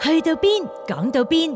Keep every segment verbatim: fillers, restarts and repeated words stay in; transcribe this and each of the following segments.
去到邊講到邊。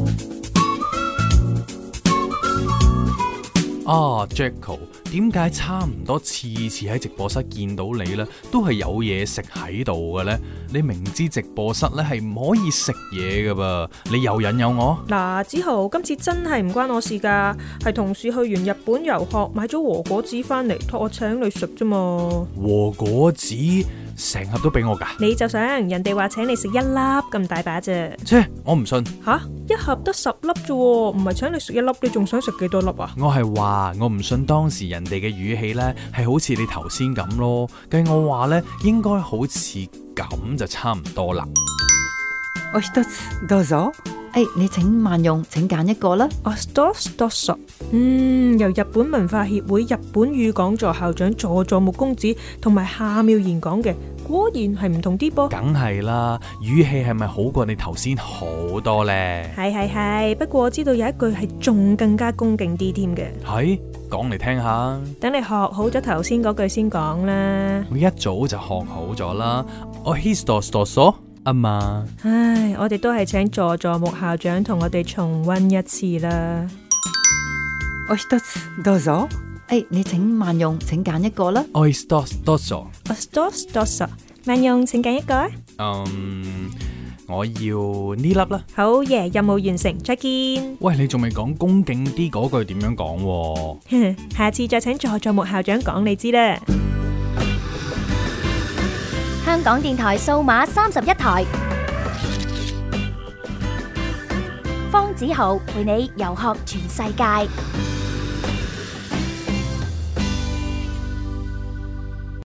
啊 Jacko， 點解差唔多次次喺直播室見到你呢，都係有嘢食喺度嘅呢？你明知直播室呢係唔可以食嘢㗎噃，你又引誘我？ 嗱，子豪，今次真係唔關我事㗎，係同事去完日本遊學買咗和果子翻嚟，託我請你食啫嘛。 和果子成盒都俾我㗎？ 你就想人哋話請你食一粒咁大把啫？ 切，我唔信。 吓，一盒得十粒啫，唔係請你食一粒，你仲想食幾多粒啊？ 我係話我唔信當時人哋嘅語氣呢係好似你頭先咁咯，計我話呢應該好似咁就差唔多啦。 お一つどうぞ。誒，你請慢用，請揀一個啦。 啊 ，stop stop stop。嗯，由日本文化協會日本語講座校長佐佐木公子同埋夏妙賢講嘅，果然係唔同啲噃。 梗係啦，語氣係咪好過你頭先好多呢？ 係係係，不過我知道有一句係仲更加恭敬啲添嘅。 係，講嚟聽下。 等你學好咗頭先嗰句先講啦。 我一早就學好咗啦。我 histo sto so 啊嘛。 唉，我哋都係請佐佐木校長同我哋重溫一次啦。 お一つどうぞ。誒，你請慢用，請揀一個啦。 我 histo sto so。 啊 stop stop stop。慢用，請揀一個。 嗯，我要呢粒啦。 好嘢，任務完成，再見。 喂，你仲未講恭敬啲嗰句點樣講？ 下次再請佐佐木校長講你知啦。 香港電台數碼三十一台，方子豪陪你遊學全世界。